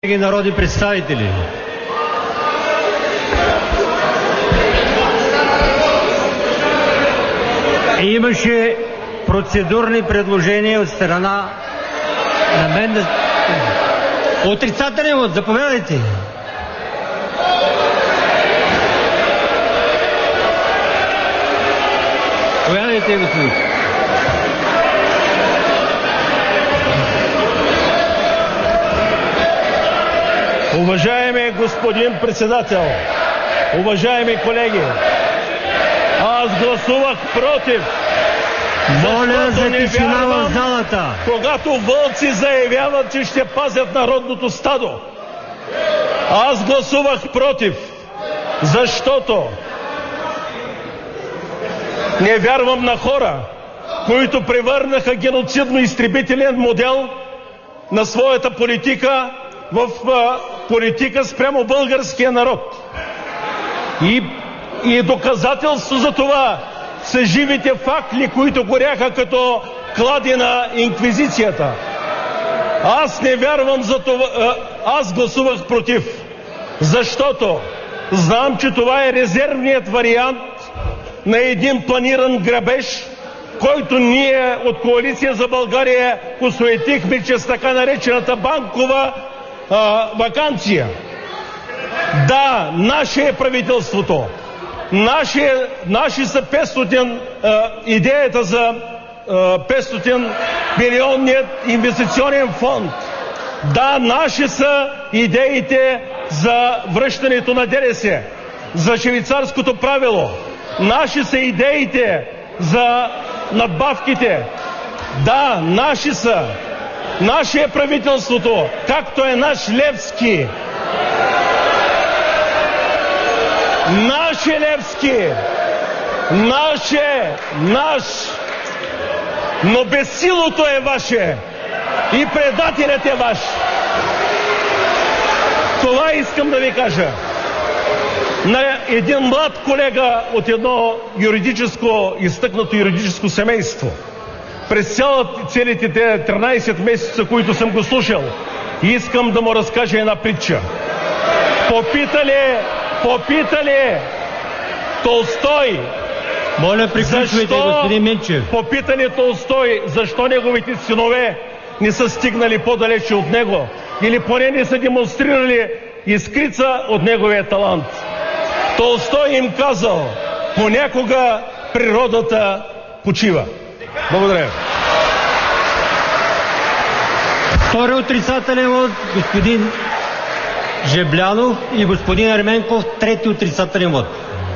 Народни представители, имаше процедурни предложения от страна на мен. Отрицателен вот, заповядайте. Заповядайте, господин. Уважаеми господин председател, уважаеми колеги, аз гласувах против. Моля за тишина в залата. Когато вълци заявяват, че ще пазят народното стадо. Аз гласувах против, защото не вярвам на хора, които превърнаха геноцидно-изтребителен модел на своята политика в политика спрямо българския народ. И доказателство за това са живите факли, които горяха като клади на инквизицията. Аз не вярвам за това. Аз гласувах против, защото знам, че това е резервният вариант на един планиран грабеж, който ние от Коалиция за България осуетихме чрез така наречената банкова ваканция. Да, наше е правителството. Наши са 500 идеята за 500 милионният инвестиционен фонд. Да, наши са идеите за връщането на ДДС, за швейцарското правило. Наши са идеите за надбавките. Да, наши са. Наше е правителството, както е наш Левски. Наше Левски. Наш. Но безсилото е ваше. И предателят е ваш. Това искам да ви кажа. На един млад колега от едно изтъкнато юридическо семейство. През целите 13 месеца, които съм го слушал, искам да му разкажа една притча. Попитали Толстой. Моля, приключвайте, господин Минчев. Попитали Толстой, защо неговите синове не са стигнали по-далече от него, или поне не са демонстрирали искрица от неговия талант. Толстой им казал: понякога природата почива. Благодаря. Втори отрицателен вот господин Жаблянов и господин Ерменков. Трети отрицателен вот.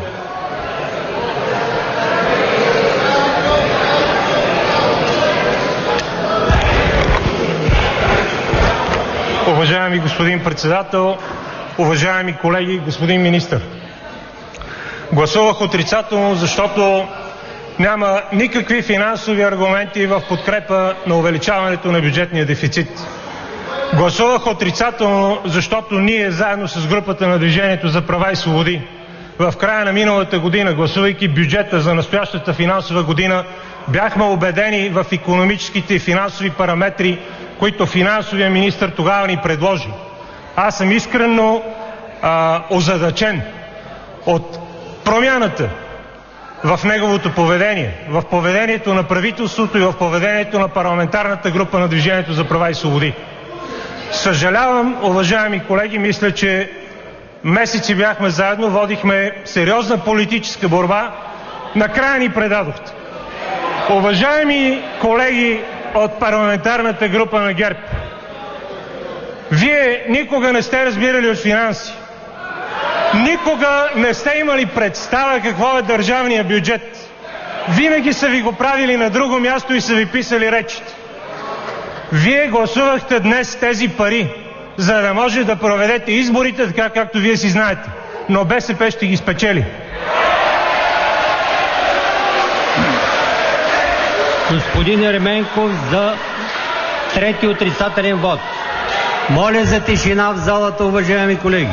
Уважаеми господин председател, уважаеми колеги, господин министър! Гласувах отрицателно, защото няма никакви финансови аргументи в подкрепа на увеличаването на бюджетния дефицит. Гласувах отрицателно, защото ние заедно с групата на Движението за права и свободи в края на миналата година, гласувайки бюджета за настоящата финансова година, бяхме убедени в икономическите и финансови параметри, които финансовия министър тогава ни предложи. Аз съм искрено озадачен от промяната в неговото поведение, в поведението на правителството и в поведението на парламентарната група на Движението за права и свободи. Съжалявам, уважаеми колеги, мисля, че месеци бяхме заедно, водихме сериозна политическа борба, накрая ни предадохте. Уважаеми колеги от парламентарната група на ГЕРБ, вие никога не сте разбирали от финанси. Никога не сте имали представа какво е държавния бюджет. Винаги са ви го правили на друго място и са ви писали речите. Вие гласувахте днес тези пари, за да може да проведете изборите така, както вие си знаете. Но БСП ще ги спечели. Господин Ерменков за трети отрицателен вот. Моля за тишина в залата, уважаеми колеги.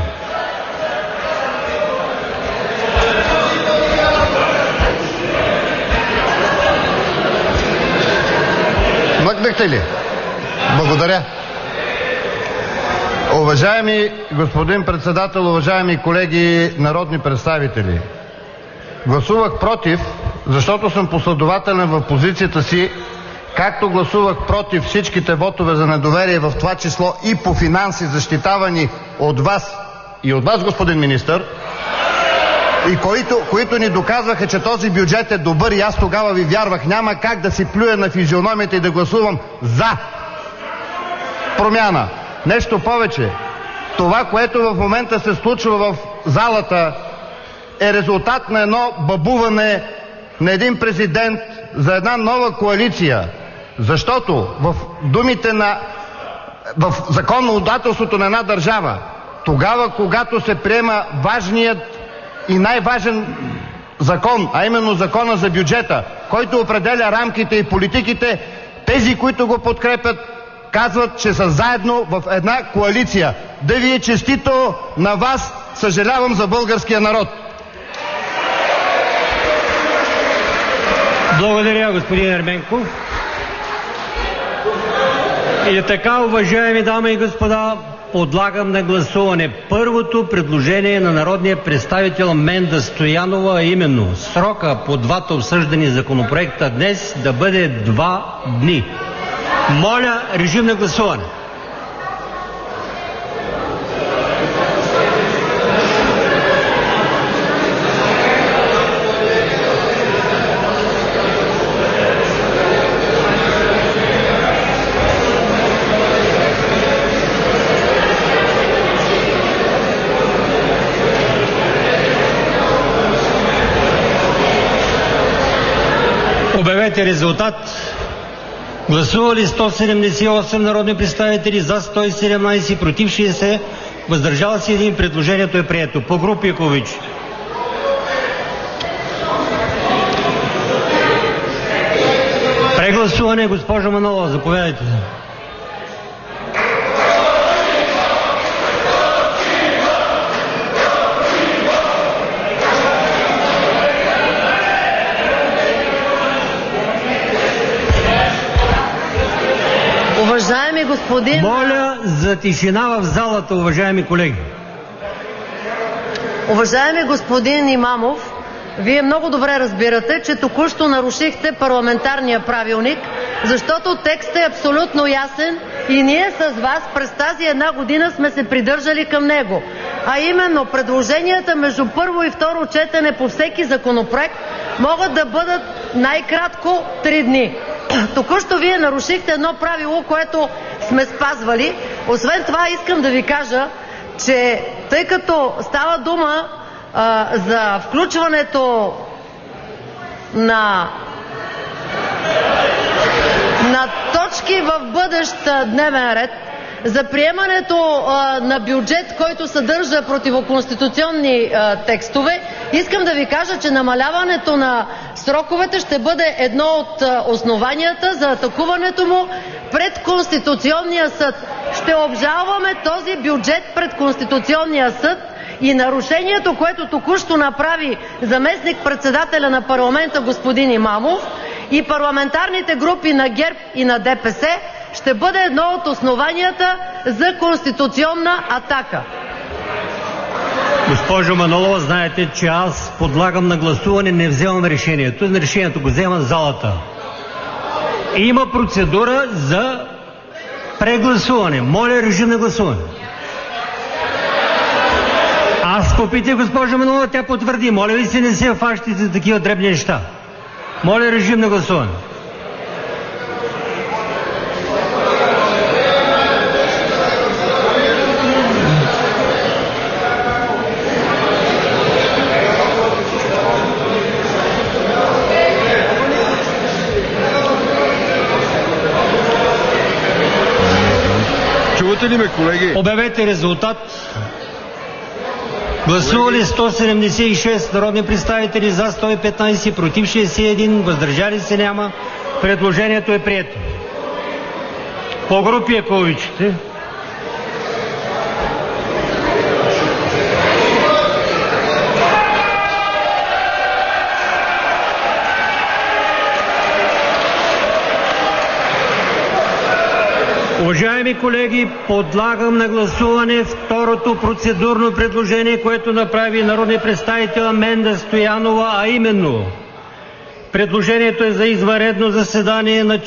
Мъкнахте ли? Благодаря. Уважаеми господин председател, уважаеми колеги народни представители! Гласувах против, защото съм последователен в позицията си, както гласувах против всичките вотове за недоверие, в това число и по финанси, защитавани от вас и от вас, господин министър, и които ни доказваха, че този бюджет е добър, и аз тогава ви вярвах. Няма как да си плюя на физиономията и да гласувам за промяна. Нещо повече, това, което в момента се случва в залата, е резултат на едно бабуване на един президент за една нова коалиция. Защото в думите в законодателството на една държава, тогава, когато се приема важният и най-важен закон, а именно закона за бюджета, който определя рамките и политиките, тези, които го подкрепят, казват, че са заедно в една коалиция. Да ви е честито на вас, съжалявам за българския народ. Благодаря, господин Ерменков. И така, уважаеми дами и господа, подлагам на гласуване първото предложение на народния представител Менда Стоянова, а именно срока по двата обсъждани законопроекта днес да бъде 2 дни. Моля, режим на гласуване. Обявете резултат. Гласували 178 народни представители, за 117, против 60, въздържал се 1. Предложението е прието. По групи, ако обичате. Прегласуване, госпожо Манолова, заповядайте. Уважаеми господин... Моля за тишина в залата, уважаеми колеги. Уважаеми господин Имамов, Вие много добре разбирате, че току-що нарушихте парламентарния правилник, защото текстът е абсолютно ясен и ние с вас през тази една година сме се придържали към него. А именно, предложенията между първо и второ четене по всеки законопроект могат да бъдат най-кратко 3 дни. Току-що Вие нарушихте едно правило, което сме спазвали. Освен това искам да ви кажа, че тъй като става дума за включването на точки в бъдещ дневен ред, за приемането на бюджет, който съдържа противоконституционни текстове, искам да ви кажа, че намаляването на сроковете ще бъде едно от основанията за атакуването му пред Конституционния съд. Ще обжалваме този бюджет пред Конституционния съд и нарушението, което току-що направи заместник-председателя на парламента господин Имамов и парламентарните групи на ГЕРБ и на ДПС, ще бъде едно от основанията за конституционна атака. Госпожо Манолова, знаете, че аз подлагам на гласуване, не вземам решението. Решението го взема залата. Има процедура за прегласуване. Моля, режим на гласуване. Аз попитах госпожа Манолова, тя потвърди. Моля ви се, не се фащите за такива дребни неща. Моля, режим на гласуване. Чувате ли ме, колеги? Обявете резултат. Гласували 176 народни представители, за 115, против 61, въздържали се няма. Предложението е прието. По групи, ако обичате. Уважаеми Уважаеми колеги, подлагам на гласуване второто процедурно предложение, което направи народният представител Менда Стоянова, а именно предложението е за извънредно заседание на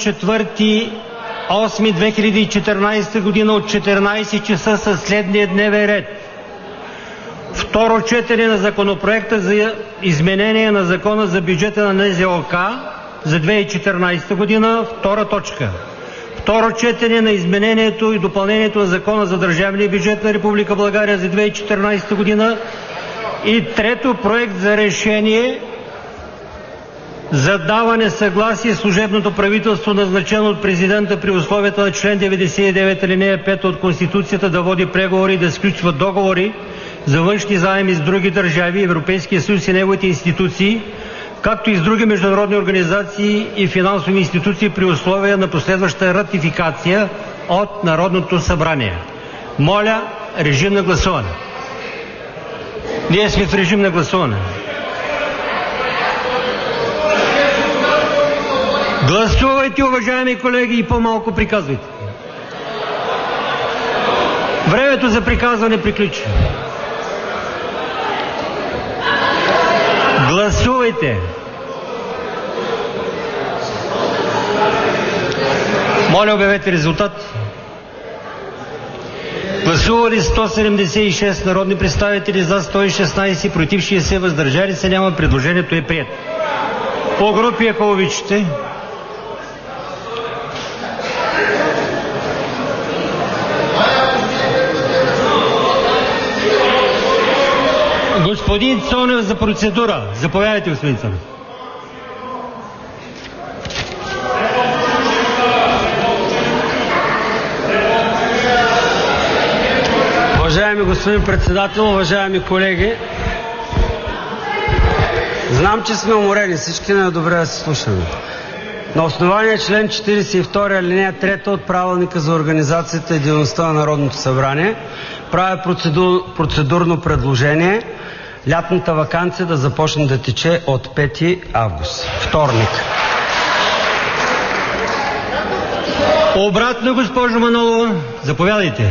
4.8.2014 година от 14 часа със следния дневен ред. Второ четене на Законопроекта за изменение на Закона за бюджета на НЗОК за 2014 година, втора точка. Второ четене на изменението и допълнението на Закона за държавния бюджет на Република България за 2014 година. И трето, проект за решение за даване съгласие служебното правителство, назначено от президента при условията на член 99 алинея 5 от Конституцията, да води преговори и да сключва договори за външни заеми с други държави, Европейския съюз и неговите институции, както и с други международни организации и финансови институции при условия на последваща ратификация от Народното събрание. Моля, режим на гласуване. Ние сме в режим на гласуване. Гласувайте, уважаеми колеги, и по-малко приказвайте. Времето за приказване приключи. Гласувайте. Моля, обявете резултат. Гласували 176 народни представители, за 116, против 60, въздържали се няма. Предложението е прието. По групи, ако обичате. Господин Цонев за процедура. Заповядайте, господин Цонев. Уважаеми господин председател, уважаеми колеги! Знам, че сме уморени всички, но е добре да се слушаме. На основание член 42 алинея 3 от Правилника за организацията и дейността на Народното събрание правя процедурно предложение лятната ваканция да започне да тече от 5 август, вторник. Обратно, госпожо Манолова, заповядайте.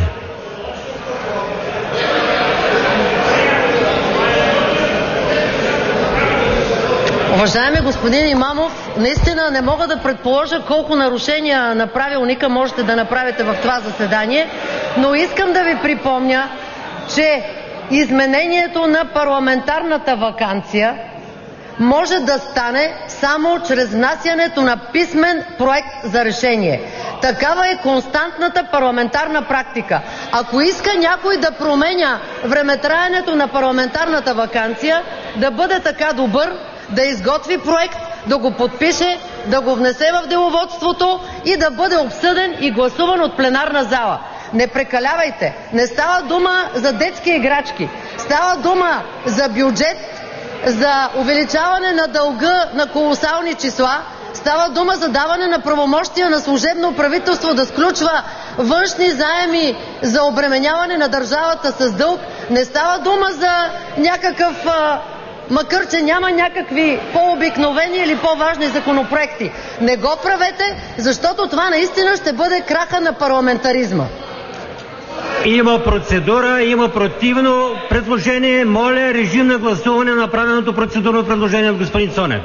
Уважаеми господин Имамов, наистина не мога да предположа колко нарушения на правилника можете да направите в това заседание, но искам да ви припомня, че изменението на парламентарната ваканция може да стане само чрез внасянето на писмен проект за решение. Такава е константната парламентарна практика. Ако иска някой да променя времетраенето на парламентарната ваканция, да бъде така добър да изготви проект, да го подпише, да го внесе в деловодството и да бъде обсъден и гласуван от пленарна зала. Не прекалявайте. Не става дума за детски играчки. Става дума за бюджет, за увеличаване на дълга на колосални числа. Става дума за даване на правомощия на служебно правителство да сключва външни заеми за обременяване на държавата с дълг. Не става дума за някакъв, макар че няма някакви по-обикновени или по-важни законопроекти. Не го правете, защото това наистина ще бъде краха на парламентаризма. Има процедура, има противно предложение. Моля, режим на гласуване на направеното процедурно предложение от господин Цонев.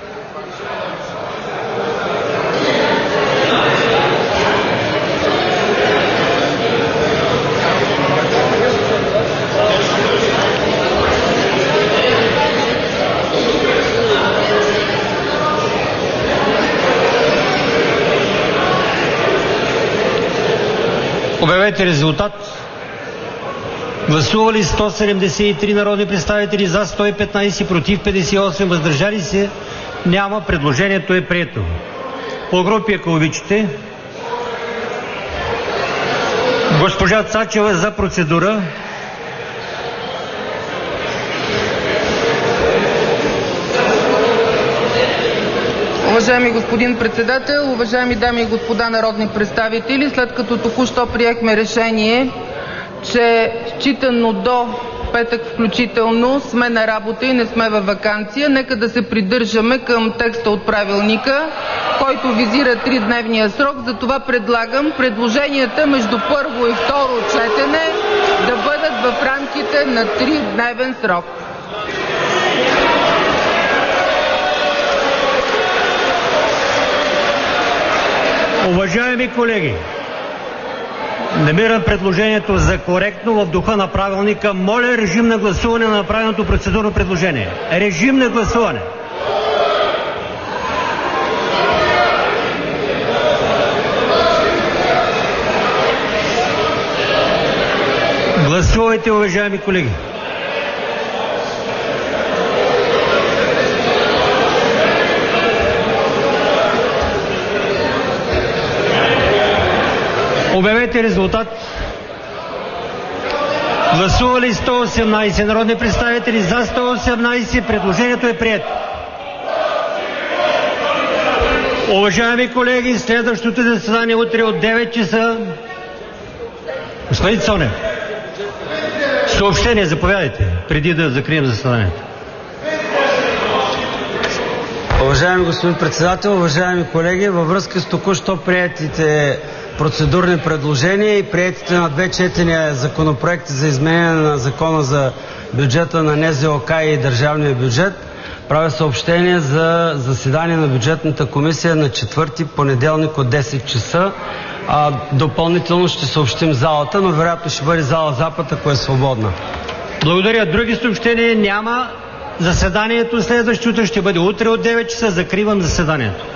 Обявете резултат. Гласували 173 народни представители, за 115, против 58, въздържали се няма. Предложението е прието. По групи, ако обичате. Госпожа Цачева за процедура. Уважаеми господин председател, уважаеми дами и господа народни представители! След като току-що приехме решение, че считано до петък включително сме на работа и не сме във ваканция. Нека да се придържаме към текста от правилника, който визира 3-дневния срок. Затова предлагам предложенията между първо и второ четене да бъдат в рамките на 3-дневен срок. Уважаеми колеги, намирам предложението за коректно в духа на правилника. Моля, режим на гласуване на направеното процедурно предложение. Режим на гласуване. Гласувайте, уважаеми колеги. Обявете резултат. Гласували 118 народни представители, за 118. Предложението е прието. Уважаеми колеги, следващото заседание утре от 9 часа. Господин Цонев, съобщение, заповядайте, преди да закрием заседанието. Уважаеми господин председател, уважаеми колеги, във връзка с току-що приетите процедурни предложения и приетите на две четения законопроекти за изменение на Закона за бюджета на НЗОК и държавния бюджет, правя съобщение за заседание на бюджетната комисия на 4 понеделник от 10 часа. Допълнително ще съобщим залата, но вероятно ще бъде зала Запад, ако е свободна. Благодаря. Други съобщения няма. Заседанието следващото ще бъде утре от 9 часа. Закривам заседанието.